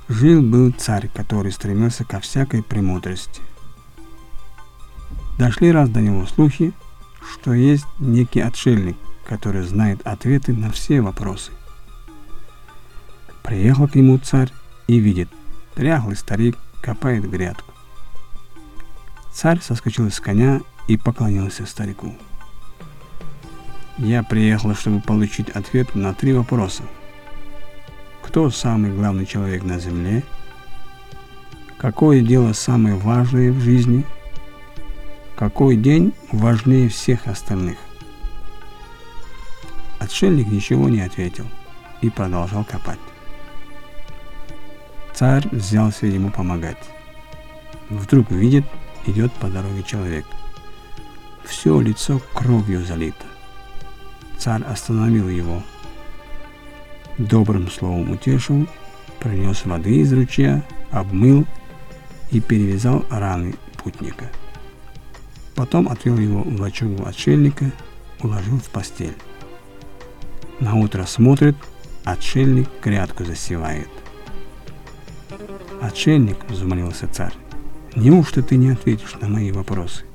Жил-был царь, который стремился ко всякой премудрости. Дошли раз до него слухи, что есть некий отшельник, который знает ответы на все вопросы. Приехал к нему царь и видит, дряхлый старик копает грядку. Царь соскочил с коня и поклонился старику. «Я приехал, чтобы получить ответ на 3 вопроса. Кто самый главный человек на земле? Какое дело самое важное в жизни? Какой день важнее всех остальных?» Отшельник ничего не ответил и продолжал копать. Царь взялся ему помогать. Вдруг видит, идет по дороге человек. Все лицо кровью залито. Царь остановил его. Добрым словом утешил, принес воды из ручья, обмыл и перевязал раны путника. Потом отвел его в лачугу отшельника, уложил в постель. Наутро смотрит, отшельник грядку засевает. «Отшельник», — взмолился царь, — «неужто ты не ответишь на мои вопросы?»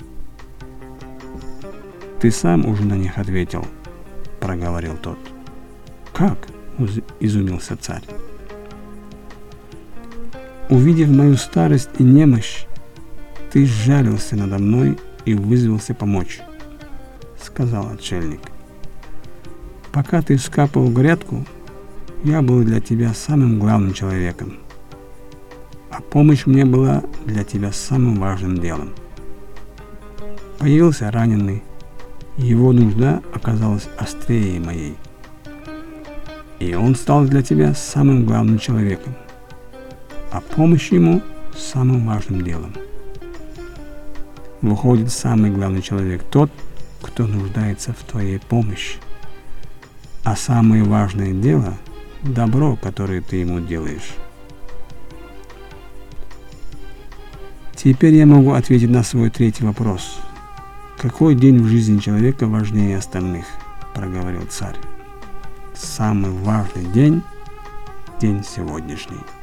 «Ты сам уже на них ответил», — проговорил тот. «Как?» — изумился царь. «Увидев мою старость и немощь, ты сжалился надо мной и вызвался помочь», — сказал отшельник. «Пока ты вскапывал грядку, я был для тебя самым главным человеком, а помощь мне была для тебя самым важным делом. Появился раненый, его нужда оказалась острее моей, и он стал для тебя самым главным человеком, а помощь ему самым важным делом. Выходит, самый главный человек тот, кто нуждается в твоей помощи, а самое важное дело – добро, которое ты ему делаешь. Теперь я могу ответить на свой 3-й вопрос. Какой день в жизни человека важнее остальных?» – проговорил царь. «Самый важный день – день сегодняшний».